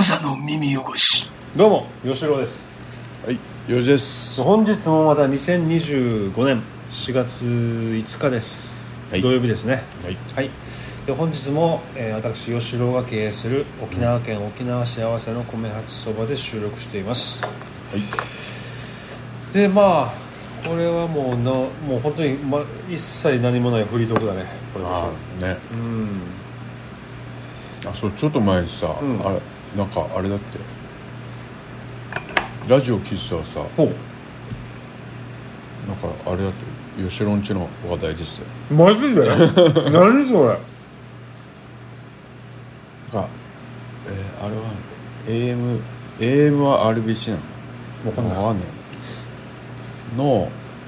無座の耳汚し。 どうも吉郎です。 はい、よろしいです。 本日もまた2025年4月5日です、はい、土曜日ですね。 はい、 はい、で本日も、私吉郎が経営する沖縄県沖縄幸せの米八そばで収録しています。はい、でまあこれはもう本当に、一切何もないフリートークだねこれこそ。 ね、そうちょっと前にさ、あれなんかあれだってラジオ聞いてたらさ、なんかあれだって吉郎んちの話題ですよ。 マジで何それ。 あれは AM は RBC なの？ わかんないの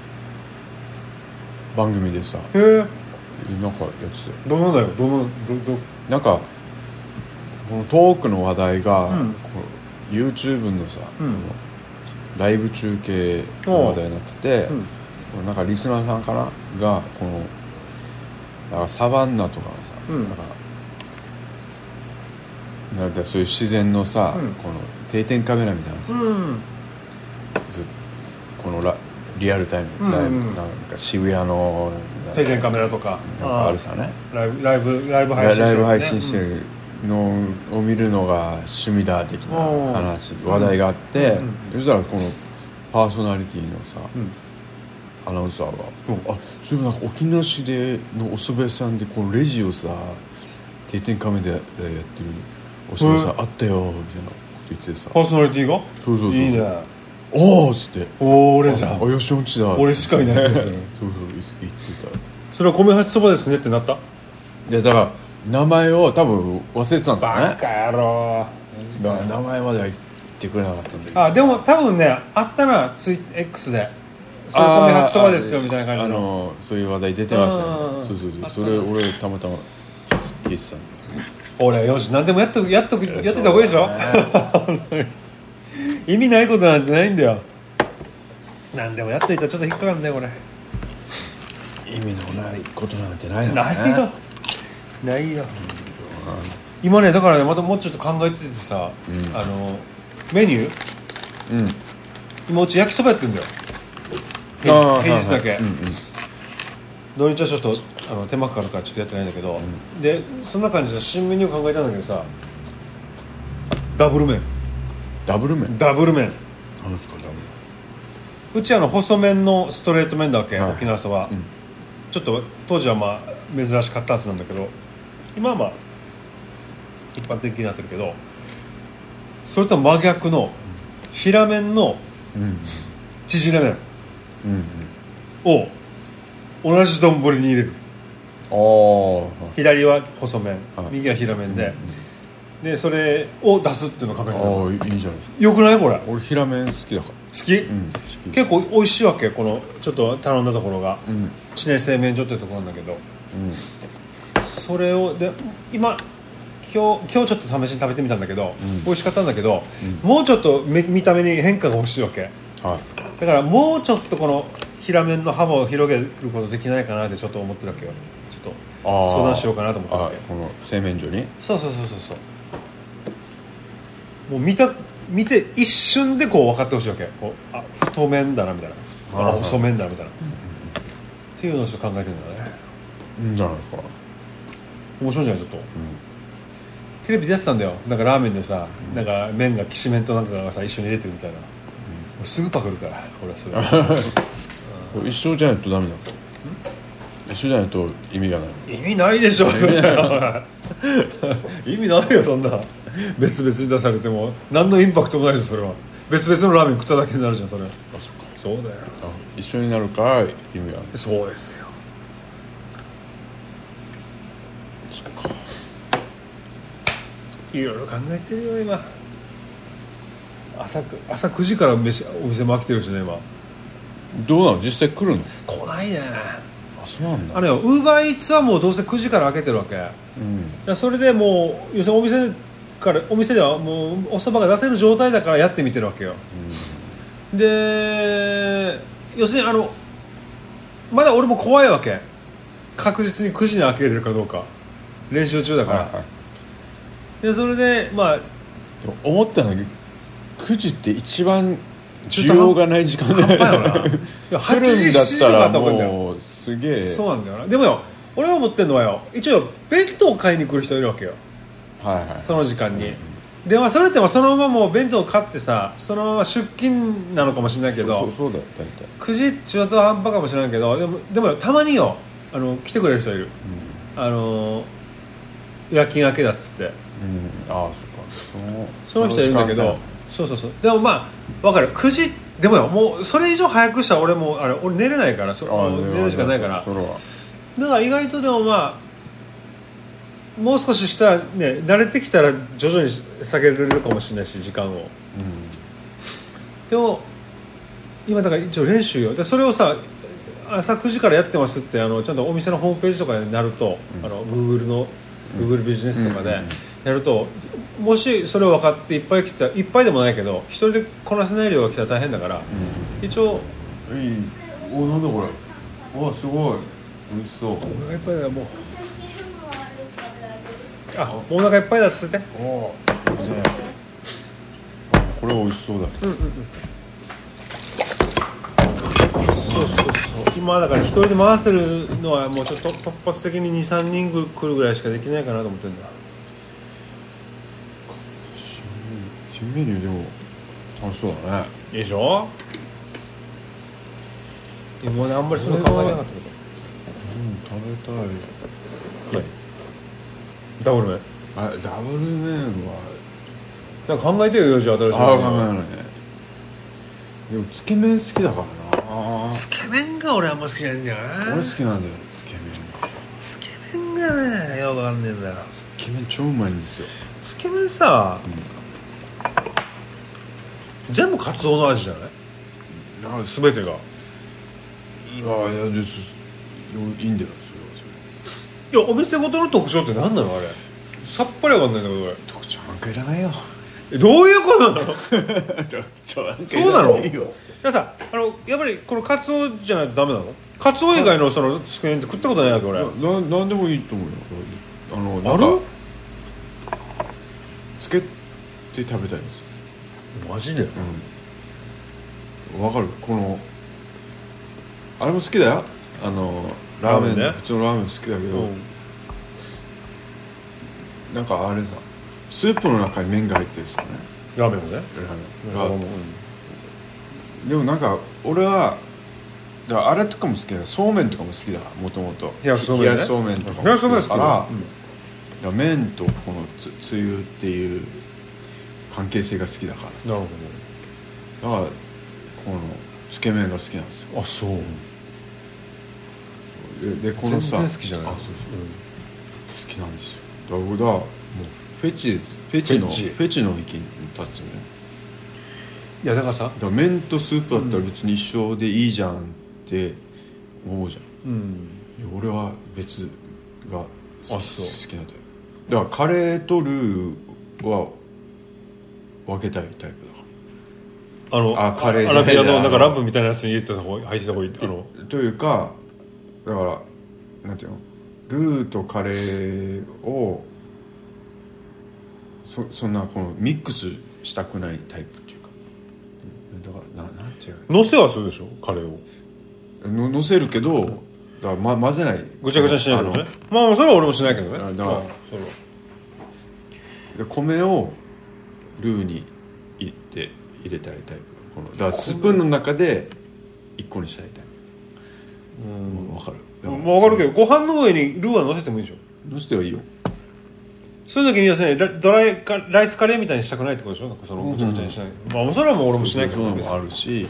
番組でさ、なんかやつどのだよなんかこのトークの話題が、YouTube のさ、ライブ中継の話題になってて、なんかリスナーさんかながこのなんかサバンナとかのさ、なんかそういう自然のさ、この定点カメラみたいなさ、このリアルタイムライブ、なんか渋谷の定点カメラとかなんかあるさね、 ライブ配信してるのを見るのが趣味だ的な話、話題があって、そしたらこのパーソナリティのさ、アナウンサーがそういえばなんか沖縄市でのお蕎麦屋さんでこのレジをさ定点カメラでやってるお蕎麦屋さんあったよみたいなこと言っててさ、 パーソナリティがそういいね。 おーっつって、 俺じゃん、 吉本ちだ、 俺しかいないんですよそう言ってた。 それは米八そばですねってなった。 いやだから名前を多分忘れてたんだね。 バカ野郎。 だから名前までは言ってくれなかったんだけど、 でも多分ねあったな、X でそれ米八そばですよみたいな感じのそういう話題出てましたよね。そうそれ俺たまたま聞いてたんだ。 俺よし何でもやってた方がいいでしょ意味ないことなんてないんだよ。何でもやっといたらちょっと引っかかるんだよこれ。 意味のないことなんてないのね。 ないよ、今ねだからねまたもうちょっと考えててさ、メニュー、今うち焼きそばやってるんだよ平日だけ、土日はちょっと手間かかるからちょっとやってないんだけど、でそんな感じで新メニュー考えたんだけどさ、ダブル麺。 ダブル麺何ですかダブル。うち細麺のストレート麺だわけ、沖縄そば、ちょっと当時は珍しかったやつなんだけど今は一般的になってるけど、それと真逆の平麺の縮れ麺を同じ丼に入れる。左は細麺、右は平麺でそれを出すっていうのを考えてる。 いいじゃないですか。 よくないこれ。 俺平麺好きだから。 好き？結構美味しいわけ。このちょっと頼んだところが知念製麺所っていうところなんだけど、それをで今日ちょっと試しに食べてみたんだけど、美味しかったんだけど、もうちょっと見た目に変化が欲しいわけ、だからもうちょっとこの平麺の幅を広げることできないかなってちょっと思ってるわけよ。ちょっと相談しようかなと思ってるわけ。 この製麺所に。そうもう見て一瞬でこう分かってほしいわけ。こう太麺だなみたいな、細麺だなみたいな、っていうのをちょっと考えてるんだね。 いいんじゃないですか。 面白いじゃないちょっと、テレビでやってたんだよ。なんかラーメンでさ、なんか麺がきしめんとなんかがさ一緒に入れてるみたいな、すぐパクるからこれはそれ一緒じゃないとダメだ。一緒じゃないと意味がない。 意味ないでしょ意味ないよそんな。別々に出されても何のインパクトもないです。それは別々のラーメン食っただけになるじゃんそれ。そうだよ。 一緒になるから意味がある。 そうですよ。 そっか。 いろいろ考えてるよ今。朝9時からお店も飽きてるしね今。 どうなの実際来るの？ 来ないね。 そうなんだ。 ウーバーイーツはもうどうせ9時から開けてるわけ、それでもう要するにお店ではもうお蕎麦が出せる状態だからやってみてるわけよ、で要するにまだ俺も怖いわけ。確実に9時に開けれるかどうか練習中だから、でそれで思ったのに9時って一番需要がない時間だよな来るんだったらもうすげえそうなんだよな。でもよ俺が思ってんのはよ一応弁当を買いに来る人いるわけよ、 はいはい、 その時間に、でそれってそのままもう弁当を買ってさそのまま出勤なのかもしれないけどそうだよ大体 9時中途半端かもしれないけどでもたまによ来てくれる人いる、夜勤明けだっつって、 ああその人いるんだけどそうでも分かる9時でもよもうそれ以上早くしたら俺も俺寝れないから寝るしかないからだから意外とでももう少ししたらね慣れてきたら徐々に下げられるかもしれないし時間を、でも今だから一応練習よでそれをさ朝9時からやってますってちゃんとお店のホームページとかになると、Google ビジネスとかでやると、もしそれを分かっていっぱい来たいっぱいでもないけど一人でこなせない量が来たら大変だから、一応なんだこれすごい美味しそう。 お腹いっぱいだよもうお腹いっぱいだっつってこれ美味しそうだ。 そう今だから一人で回せるのはもうちょっと突発的に 2,3 人来るぐらいしかできないかなと思ってるんだ。 新メニューでも楽しそうだね。 いいでしょ。今まであんまりそんな考えなかったけど食べたい。 ダブル麺ダブル麺はなんか考えてよ、じゃあ新しいの。 考えないね。でもつけ麺好きだからな。 つけ麺が俺あんま好きじゃないんだよな。 俺好きなんだよつけ麺。 つけ麺がねよくわかんねえんだよ。 つけ麺超うまいんですよ。 つけ麺さ、全部カツオの味じゃない？全てが。 いいんだよいやお店ごとの特徴って何なのあれ。さっぱりわかんないんだけど。 特徴なんかいらないよ。 どういうことなの？ 特徴なんかいそうなの？ いよ。 だからさやっぱりこのカツオじゃないとダメなの？カツオ以外のそのつけ麺って食ったことないわけ俺。 なんでもいいと思うよ。 ある？ つけて食べたいんですよ。 マジで？ わかる。あれも好きだよ。ラーメンね。普通のラーメン好きだけど、なんかあれさスープの中に麺が入ってるさね。 ラーメンもね。 でもなんか俺はだからあれとかも好きだ。そうめんとかも好きだ。もともと冷やしそうめんとかも好きだから麺とこのつゆっていう関係性が好きだからさ。 なるほど。だからこのつけ麺が好きなんですよ。 あ、そう。 でこのさ全然好きじゃない。 好きなんですよ。だからもうフェチの域に立つよね。 いやだからさ、 麺とスープだったら別に一緒でいいじゃんって思うじゃん。俺は別が好きなんだよ。だからカレーとルーは分けたいタイプだから。 カレーアラビアのなんかランプみたいなやつに入ってた方がいいというかだからなんていうのルーとカレーをそんなこのミックスしたくないタイプっていうかだからなんていうの乗せはするでしょカレーを乗せるけどだから、混ぜないぐちゃぐちゃしないけどね。まあそれは俺もしないけどね。だからで米をルーに入れたいタイプ。だからスプーンの中で1個にしたいタイプ。分かる。 分かるけどご飯の上にルーは乗せてもいいでしょ。 乗せてはいいよ。 そういう時に要するにドライライスカレーみたいにしたくないってことでしょ。なんかそのぐちゃぐちゃにしない。まあそれはもう俺もしないけどね。あるし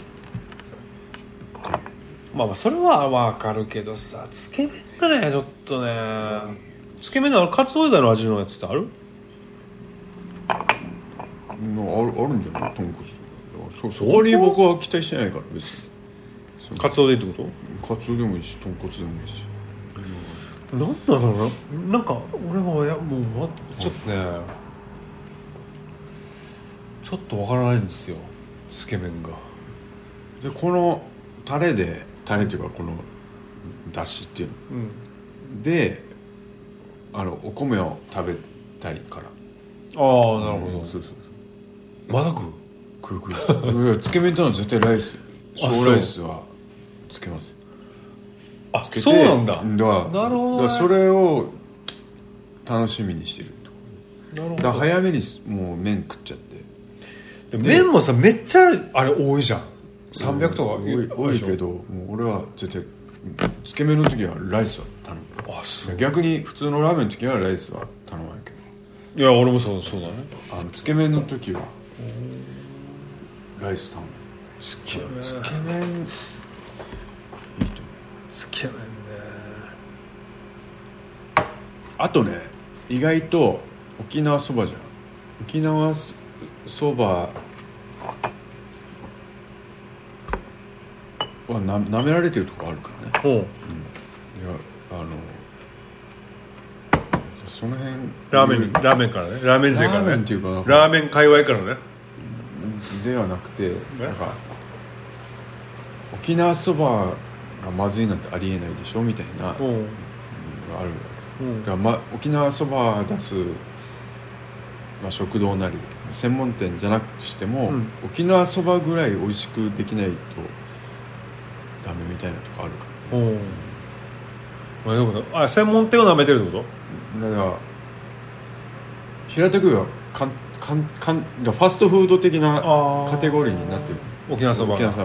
まあそれは分かるけどさつけ麺がねちょっとねつけ麺のカツオ以外の味のやつってある？ あるんじゃない？豚骨そこに僕は期待してないから別に。 カツオでいいってこと？カツオでもいいし豚骨でもいいし。 なんだろうな。なんか俺ももうちょっとねちょっとわからないんですよつけ麺が。 でこのタレっていうかこのだしっていうの、でお米を食べたいから。 ああなるほど。 そうまだ食うつけ麺とのは絶対ライス小ライスはつけます。 あ、そうなんだ。 なるほど、ね、だそれを楽しみにしてると。なるほど。だ早めにもう麺食っちゃって。 麺もさめっちゃあれ多いじゃん。300とか多いけど、もう俺は絶対つけ麺の時はライスは頼む。あ、そう。逆に普通のラーメンの時はライスは頼まないけど。 いや俺もそうだね。 つけ麺の時はライス頼む。 つけ麺いいと思う。つけ麺ね。 あとね、意外と沖縄そばじゃん。沖縄そばはなめられてるとこあるからね。うん、いやその辺ラーメンからね、ラーメン勢からね、 ラーメンっていうかラーメン界隈からねではなくて、なんか沖縄そばがまずいなんてありえないでしょみたいな、があるわけです。だから沖縄そば出す、食堂なり専門店じゃなくしても、沖縄そばぐらい美味しくできないとダメみたいなとこあるから、 専門店を舐めてるってこと？ だから平たくはファストフード的なカテゴリーになってる。 沖縄そばね。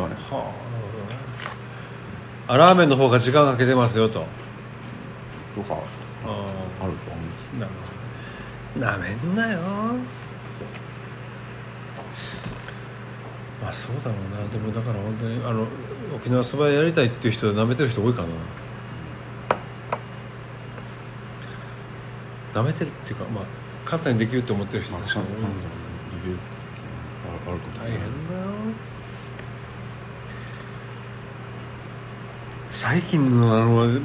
ラーメンの方が時間かけてますよとかあると思うんです。 なめんなよ。そうだろうな。でもだから本当に沖縄そばやりたいっていう人はなめてる人多いかな。なめてるっていうか、簡単にできると思ってる人たちも多い。大変だよ。最近のもう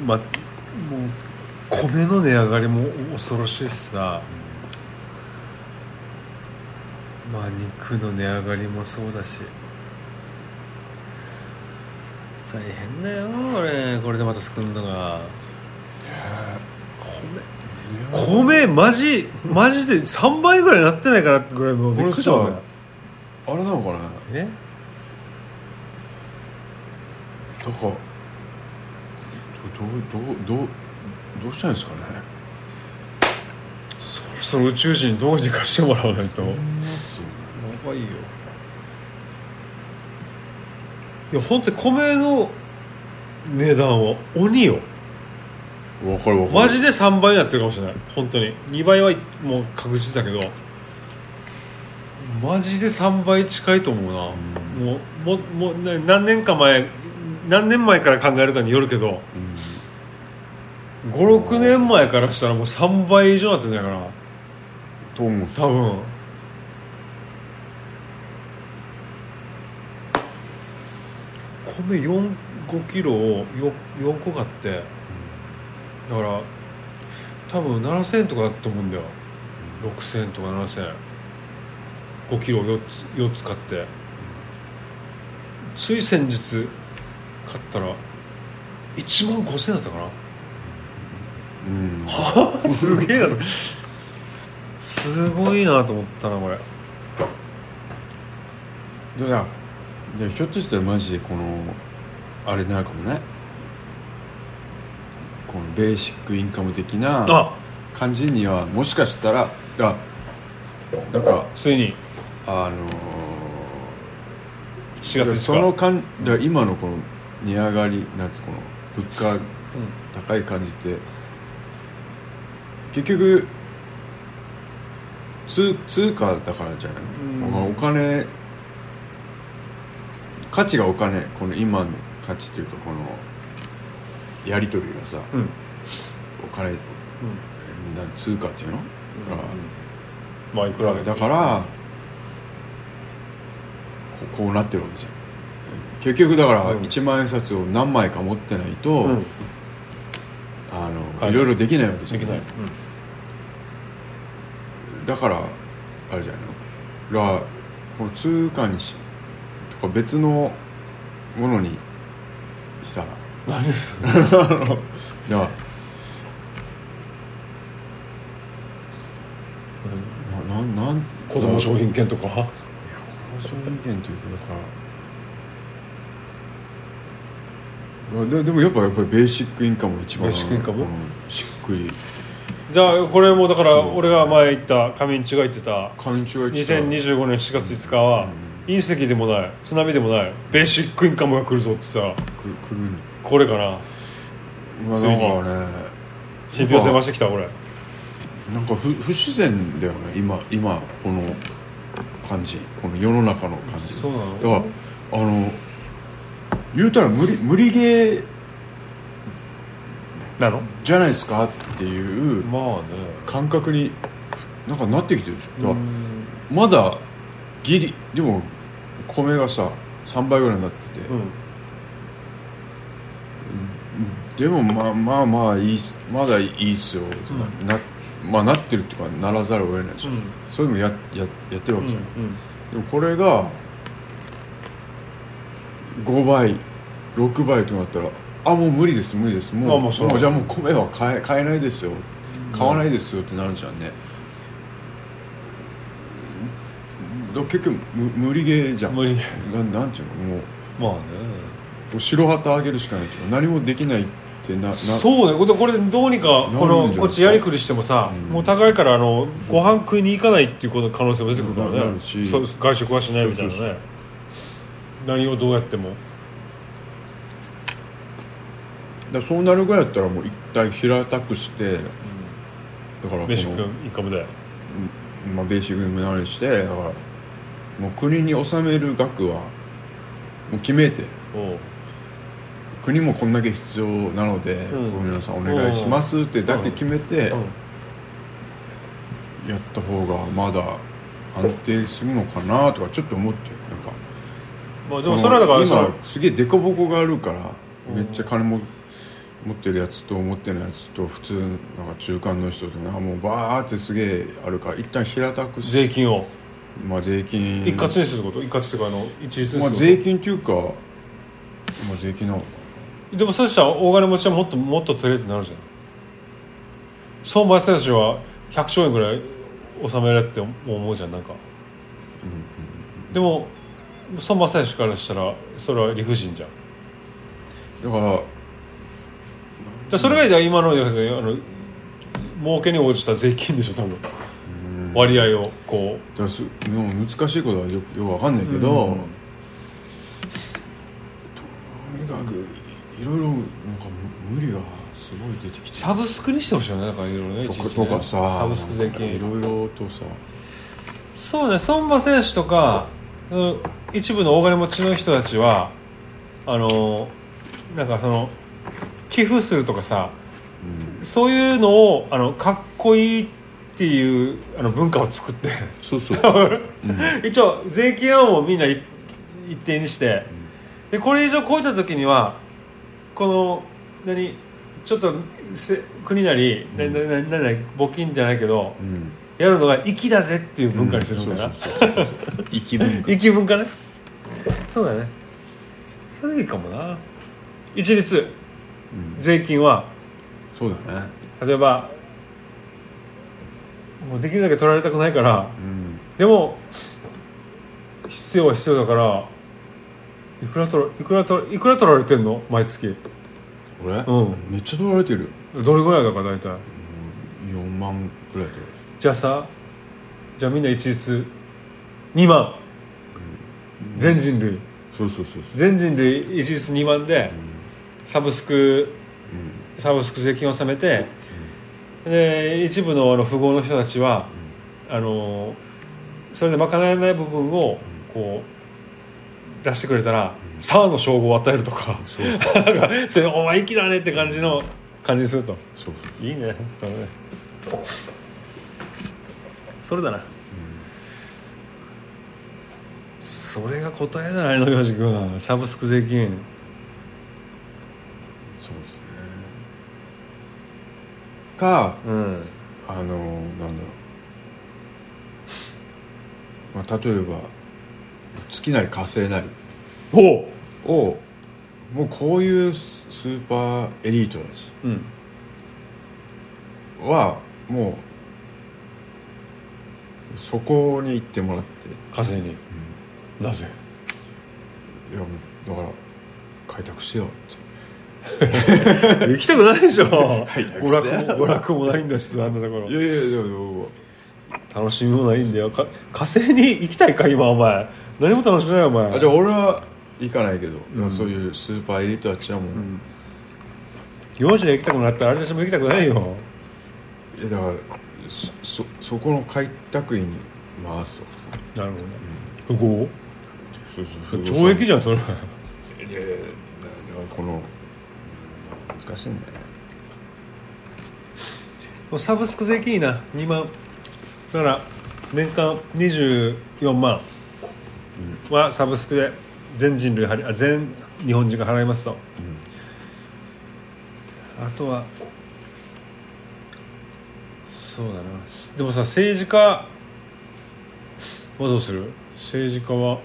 米の値上がりも恐ろしいしさ、肉の値上がりもそうだし大変だよ。俺これでまた作るのが米マジで3倍ぐらいになってないかなってぐらいもうびっくりした。 あれなのかな。だからどうしたんですかね。 そろそろ宇宙人どうにかしてもらわないとやばいよ。いや本当に米の値段は鬼よ。 わかるマジで3倍になってるかもしれない。本当に2倍はもう確実だけどマジで3倍近いと思うな。もう何年前から考えるかによるけど、5、6年前からしたらもう3倍以上になってるんじゃないかなと思う。 多分米5キロを4個買って、だから多分7000円とかだと思うんだよ。6000円とか7000円5キロ4つ買って、つい先日買ったら1万5000円だったかな。すげえなと、すごいなと思ったなこれ。 じゃあひょっとしたらマジでこのあれになるかもね。このベーシックインカム的な感じにはもしかしたらなんかついに 4月5日その今のこの値上がりなんつこの物価高い感じって、結局通貨だからじゃない、お金価値がお金、この今の価値というかこのやり取りがさ、お金、通貨っていうの、 いくらだからこうなってるわけじゃん。結局だから1万円札を何枚か持ってないと、いろいろできないわけじゃん。だからあれじゃないの。だからこの通貨にとか別のものにしたら何ですか。 子供商品券とか。いやーソナル意見というかでもやっぱりベーシックインカムが一番ベーシックインカム、 しっくり。 じゃあこれもだから俺が前言った上地が言ってた 2025 年4月5日は隕石でもない津波でもないベーシックインカムが来るぞってさ、 来るこれかな。 ついになんかね信憑性増してきた。これなんか不自然だよね今この感じ、この世の中の感じ。 そうなの。 だから言うたら無理ゲーなのじゃないですかっていう感覚になんかなってきてるでしょ。だからまだギリでも米がさ3倍ぐらいになってて、でもまあいい、まだいいっすよ、なってるっていうかならざるを得ないでしょ、そういうのやってるわけじゃん、でもこれが5倍6倍となったらもう無理ですもうじゃあもう米は買えないですよ、買わないですよってなるじゃんね。だから結局無理ゲーじゃん。なんていうの、もう白旗あげるしかないっていうか何もできないってそうね。これでどうにかこっちやりくりしてもさ、もう高いからご飯食いに行かないっていうこと可能性も出てくるからね。外食はしないみたいなね。何をどうやってもそうなるぐらいだったらもう一体平たくして、だからベーシックインカムで、 ベーシックインカムになりして、だからもう国に納める額はもう決めて、国もこんだけ必要なので、ご皆さんお願いしますってだけ決めてやった方がまだ安定するのかなとかちょっと思ってる。なんかでもそれはだから今すげえデコボコがあるから、めっちゃ金も持ってるやつと持ってないやつと普通なんか中間の人とね、もうバーってすげえあるから一旦平たくして税金を税金一括にすること、一括っていうか一律にすること、 税金っていうか税金なのかな。でもそうしたら大金持ちはもっと取れるってなるじゃん。相場選手は100兆円ぐらい納められって思うじゃん、なんか、でも相場選手からしたらそれは理不尽じゃん。 だからそれが今の儲けに応じた税金でしょ多分、割合をこう。 難しいことはよく分かんないけど、とにかくいろいろなんか無理がすごい出てきて、 サブスクにしてほしいよね。だからいろいろね、 とかさ、 サブスク税金いろいろとさ。 そうね、相馬選手とか一部の大金持ちの人たちはなんか寄付するとかさ、そういうのをかっこいいっていう文化を作ってそう、 一応税金案をみんな一定にして、でこれ以上超えた時にはこのちょっと国なり、募金じゃないけど、やるのが粋だぜっていう文化にするみたいな、粋文化ね。そうだね、それいいかもな。一律税金は、 そうだね。 例えばもうできるだけ取られたくないから、でも必要は必要だから、いくら取られてんの毎月。 俺、めっちゃ取られてる。 どれぐらいだから大体、 4万くらい取られてる。 じゃあみんな一律2万、全人類、全人類一律2万で、サブスク税金を納めて、で一部の富豪の人たちは、それで賄えない部分をこう出してくれたら、サーの称号を与えるとか、それお前粋だねって感じにすると。いいね、それだな、それが答えじゃないの、よし君。サブスク税金。 そうですね。なんだろう、例えば月なり火星なりをもうこういうスーパーエリートたちはもうそこに行ってもらって、 火星に、 なぜ？ いやだから開拓してよって行きたくないでしょ娯楽もないんだし、あんなところ。 いやでも楽しみもないんだよ。火星に行きたいか今お前。何も楽しくないよお前。 じゃあ俺は行かないけど、そういうスーパーエリートたちはもう、 幼児で行きたくなったらあれたちも行きたくないよ。 いやだからそこの開拓員に回すとかさ。 なるほどね。不合？ そう懲役じゃんそれ。 いやこの難しいね。 サブスク税金いいな。2万だから年間24万はサブスクで全人類全日本人が払いますと、あとはそうだな。でもさ、政治家はどうする？政治家は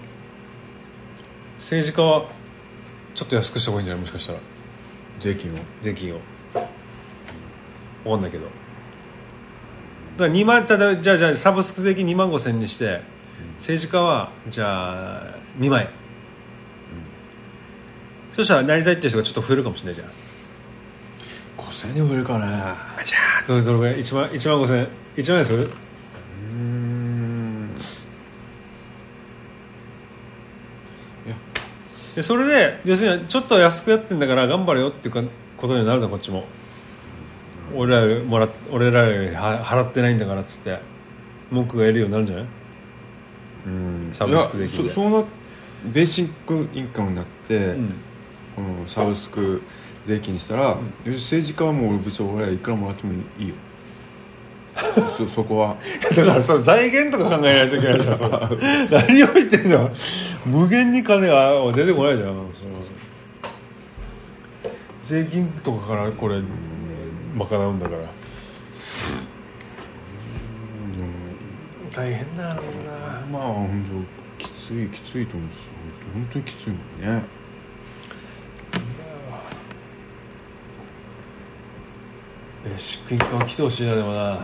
ちょっと安くした方がいいんじゃない？もしかしたら税金を分かんないけど、だから2万、ただじゃあサブスク税金2万5千にして、政治家はじゃあ2万円、そしたらなりたいっていう人がちょっと増えるかもしれないじゃん。 5000円で増えるかね。 じゃあどれぐらい？1万5千1万円する？でそれで要するにちょっと安くやってんだから頑張れよっていうことになるのこっちも。俺らより払ってないんだからっつって文句が得るようになるんじゃない？サブスクできる。 そうなベーシックインカムになって、このサブスク税金にしたら、政治家はもう別に俺はいくらもらってもいいよ。そこはだからそれ財源とか考えないといけないじゃん。何を言ってんの？無限に金が出てこないじゃん。税金とかからこれ賄うんだから、大変だろうな。 まあ本当きついと思うんですよ。本当にきついもんね。 ベーシックインカム来てほしいな。でもな、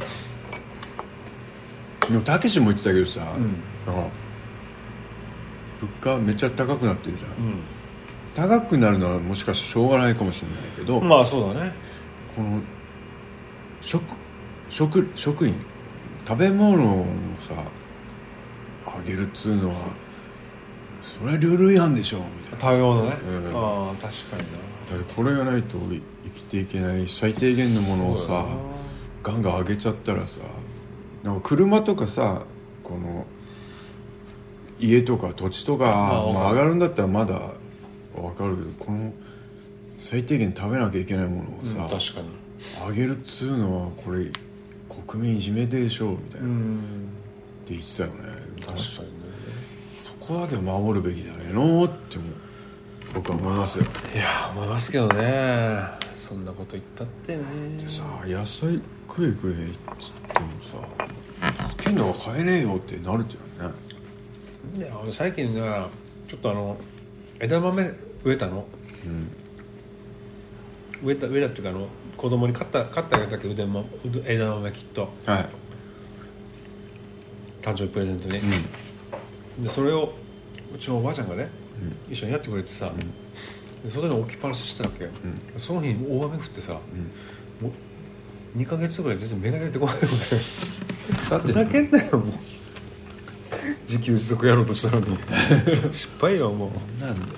でもたけしも言ってたけどさ、だから物価めっちゃ高くなってるじゃん、高くなるのはもしかしたらしょうがないかもしれないけど、 まあそうだね。 この食品食べ物をさあげるっつうのはそれはルール違反でしょみたいな。 食べ物ね、ああ確かにな。 だってこれがないと生きていけない最低限のものをさガンガン上げちゃったらさ、なんか車とかさこの家とか土地とか、上がるんだったらまだ分かるけど、この最低限食べなきゃいけないものをさ、 確かに上げるっつうのはこれ国民いじめでしょみたいなって言ってたよね。 確かにね。 そこまで守るべきだねのって僕は思いますよ。 いや思いますけどね。そんなこと言ったってね。 でさ野菜食えっつってもさ高いのは買えねえよってなるじゃんね。 いや俺最近ねちょっと枝豆植えたの、植えたっていうか子供に買ってあげたっけ枝豆きっと、 はい、 誕生日プレゼントに、でそれをうちのおばあちゃんがね、一緒にやってくれてさ、で外に置きっぱなししてたわけ、その日に大雨降ってさ、もう2ヶ月ぐらい全然芽が出てこないのね。ふざけんなよもう。自給自足やろうとしたのに失敗よもう。 なんで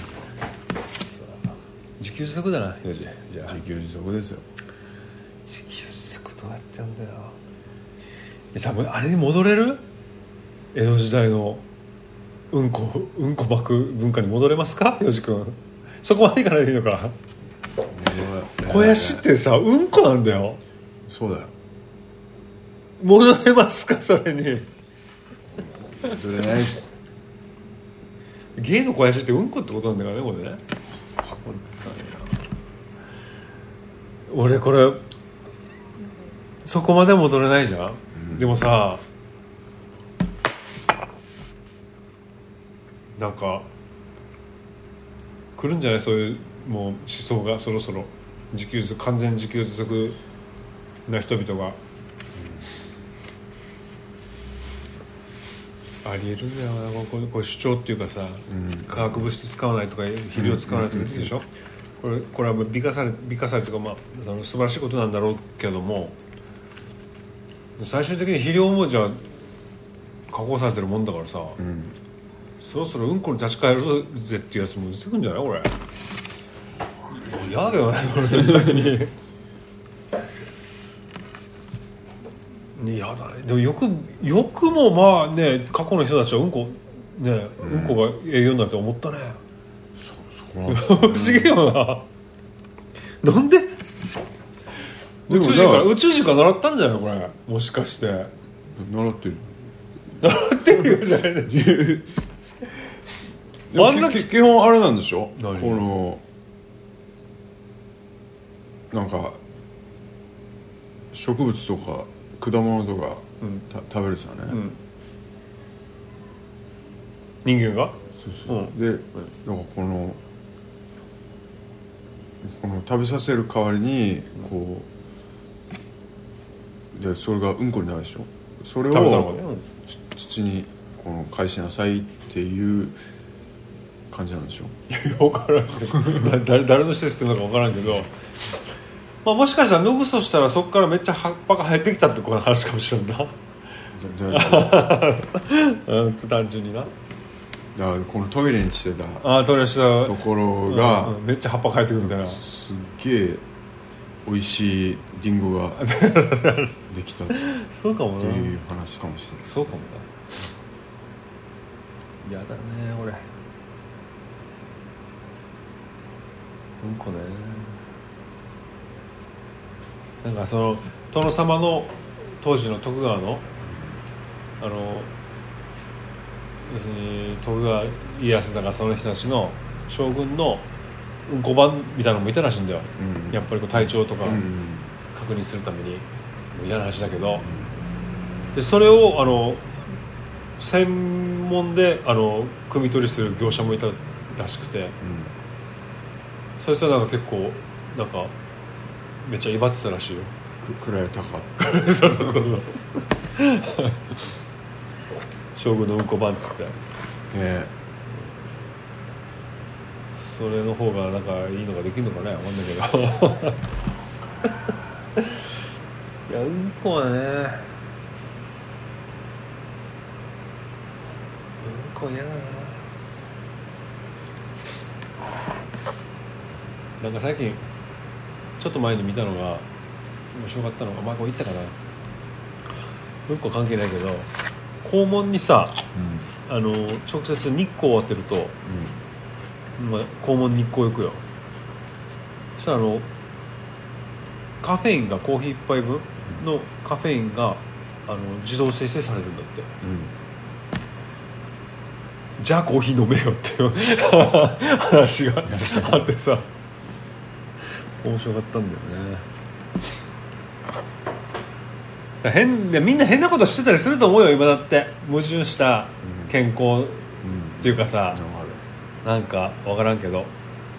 自給自足だなヨジ。じゃあ自給自足ですよ。 自給自足どうやってやんだよ。多分あれに戻れる？江戸時代のうんこ巻く文化に戻れますかヨジ君。そこまでいかないでいいのか。肥やしってさうんこなんだよ。 そうだよ。 戻れますかそれに。 戻れないです。 芸の肥やしってうんこってことなんだからねこれね。俺これそこまで戻れないじゃん、でもさなんか来るんじゃない？そういうもう思想がそろそろ完全自給自足な人々が、 ありえるんだよな、これ主張っていうかさ、化学物質使わないとか肥料使わないとか言ってるでしょ、これは美化されというか、その素晴らしいことなんだろうけども、最終的に肥料もじゃあ加工されてるもんだからさ、そろそろうんこに立ち返るぜっていうやつも出てくるんじゃないこれ。嫌だよねこれ絶対に嫌だね。でもよくもまあね、過去の人たちはうんこが栄養になると思ったね。不思議よな。なんで宇宙人から習ったんじゃないのこれ、もしかして。 習ってるよじゃないねでも基本あれなんでしょ、このなんか植物とか果物とか、食べるさね、 人間がそうで、なんかこの食べさせる代わりにこうで、それがうんこになるでしょ、それを土にこの返しなさいっていう感じなんでしょ。 分からん誰のシステムか分からんけど、まあ、もしかしたら脱ぐとしたらそこからめっちゃ葉っぱが生えてきたってこの話かもしれんな単純にな。だからこのトイレにしてたトイレしたところが、 めっちゃ葉っぱ生えてくるみたいな、 すっげえ美味しいリンゴができたそうかもなっていう話かもしれない。 そうかもな。嫌だね俺、うんこね。なんかその殿様の当時の徳川の要するに徳川家康だから、その人たちの将軍のうんこ番みたいなのもいたらしいんだよ、やっぱりこう体調とか確認するために。もう嫌な話だけど、でそれを専門で汲み取りする業者もいたらしくて、そいつはなんか結構なんかめっちゃ威張ってたらしいよ。 位高そう将軍のうんこ番っつって、それの方がなんかいいのができるのかね、わかんないけどいや、うんこはね、うんこ嫌だな。なんか最近ちょっと前に見たのが面白かったのが、これ言ったかな、うんこ関係ないけど、肛門にさ、直接日光を当てると、肛門に日光を行くよ。そしたらカフェインがコーヒー1杯分のカフェインが自動生成されるんだって、じゃあコーヒー飲めよっていう話があってさ、面白かったんだよね。みんな変なことしてたりすると思うよ今だって。矛盾した健康っていうかさ、なんか分からんけど、よ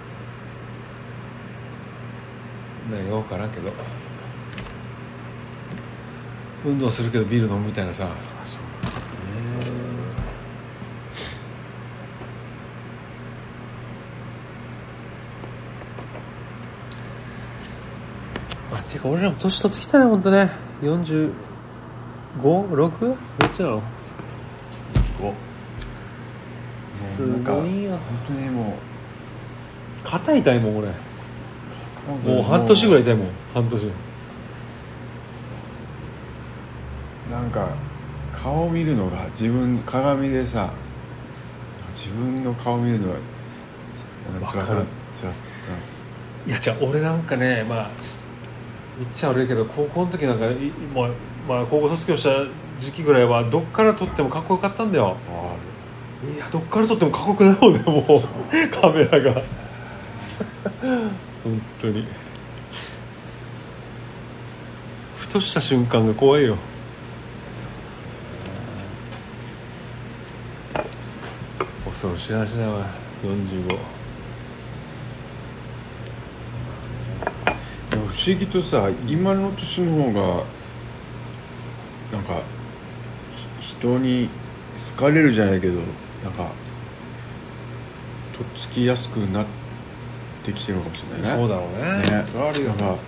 く分からんけど、運動するけどビール飲むみたいなさ。てか俺らも年取ってきたね、ほんとね。45、6？ どっちなの？ 45。 すごいよ。 本当にもう肩痛いもん俺。もう半年ぐらい痛いもん、半年。 なんか顔見るのが、鏡でさ、自分の顔見るのがなんか辛くなっちゃう。 いや、じゃあ俺なんかね、言っちゃ悪いけど、高校の時なんか高校卒業した時期ぐらいはどっから撮ってもかっこよかったんだよ。いや、どっから撮ってもかっこよくないもんね、もうカメラが本当にふとした瞬間が怖いよ。恐ろしい話だわ、45。 不思議とさ、今の年の方がなんか人に疲れるじゃないけどなんかとっつきやすくなってきてるのかもしれないね。 そうだろうね。それはあるよ。 なんか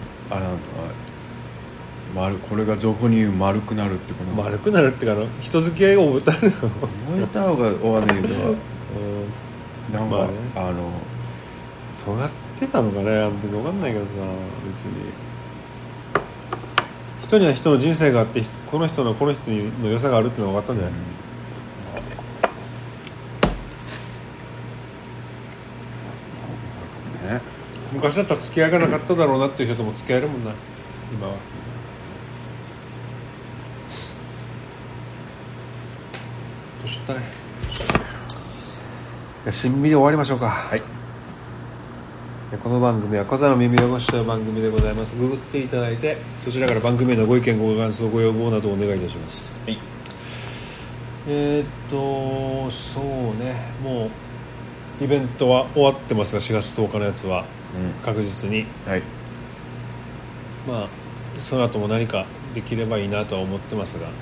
これが俗に言う丸くなるってこの丸くなるってか人付き合いを覚えたのよ。 覚えた方が終わんないけどなんか、 尖ってたのかねあの時分かんないけどさ、別に人には人の人生があってこの人の良さがあるっていうのが分かったんじゃない、ね、昔だったら付き合いがなかっただろうなっていう人とも付き合えるもんな今は。年取ったね。しんみり終わりましょうか。はい。この番組は小座の耳汚しという番組でございます。ググっていただいてそちらから番組へのご意見ご感想ご要望などをお願いいたします。はい。そうね、もうイベントは終わってますが4月10日のやつは確実に、はい、まあその後も何かできればいいなとは思ってますが、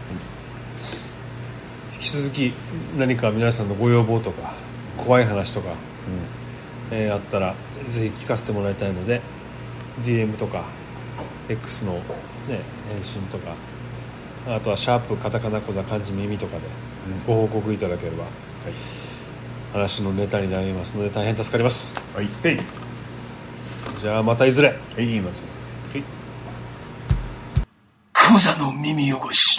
引き続き何か皆さんのご要望とか怖い話とか、あったらぜひ聞かせてもらいたいので DM とか X の、ね、返信とかあとはシャープカタカナコザ漢字耳とかでご報告いただければ、はい、話のネタになりますので大変助かります。はい、じゃあまたいずれ。はい、コザの耳汚し。